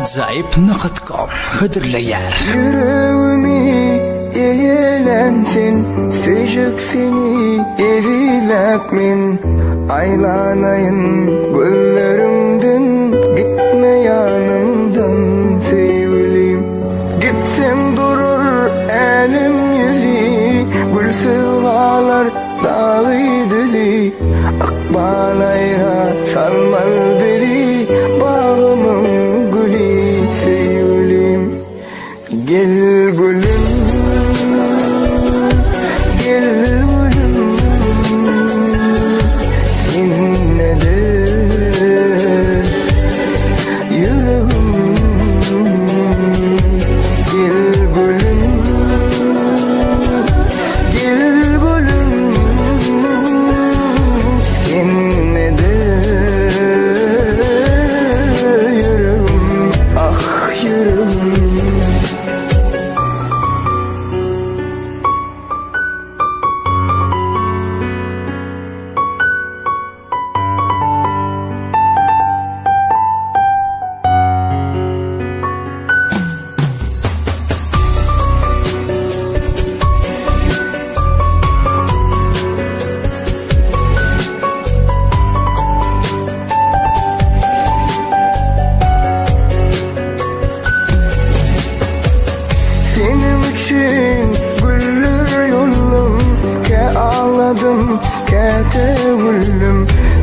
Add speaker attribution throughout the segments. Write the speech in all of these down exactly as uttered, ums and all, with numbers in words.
Speaker 1: Acayip nokta com Hıdırlayar.
Speaker 2: Yüreğimi eğlensin, sıcak seni ezilep min. Aylanayın güllerimden, gitme yanımdan sevgilim. Gitsem durur elim yüzü, gülsüz ağlar dağı düzü. Akbalayra salmal bizi, bağımın gülü sevgilim. Gel gülüm, gel gülüm, seninledir yüreğim. Gel gülüm, gel gülüm, seninledir yüreğim. Ah yüreğim. Senin için güller yollum, ke ağladım, ke tevüllüm.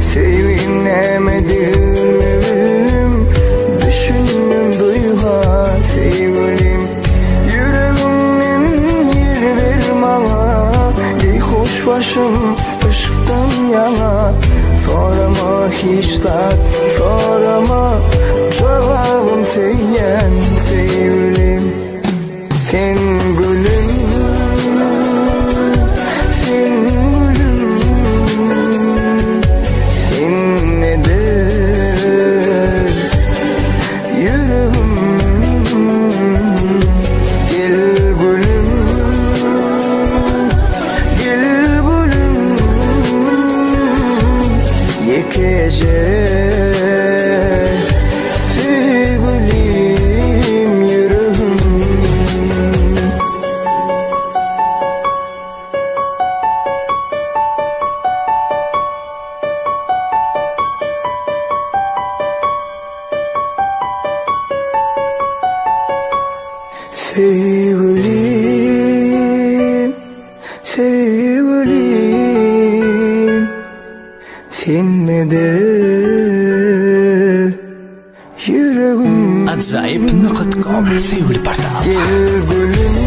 Speaker 2: Sevinemedim, düşündüm duyha sevgilim. Yüreğimin yer ver bana, ey hoş başım ışıktan yana. Sorma hiç tat, sorma cevabım seyen sevgilim. Sen gülüm, sen gülüm, sen nedir yüreğim. Gel gülüm, gel gülüm, yekece sevgilim, sevgilim, sen nedir yüreğim.
Speaker 1: Acayip nokta com Sevgili portal.
Speaker 2: Gel gülüm,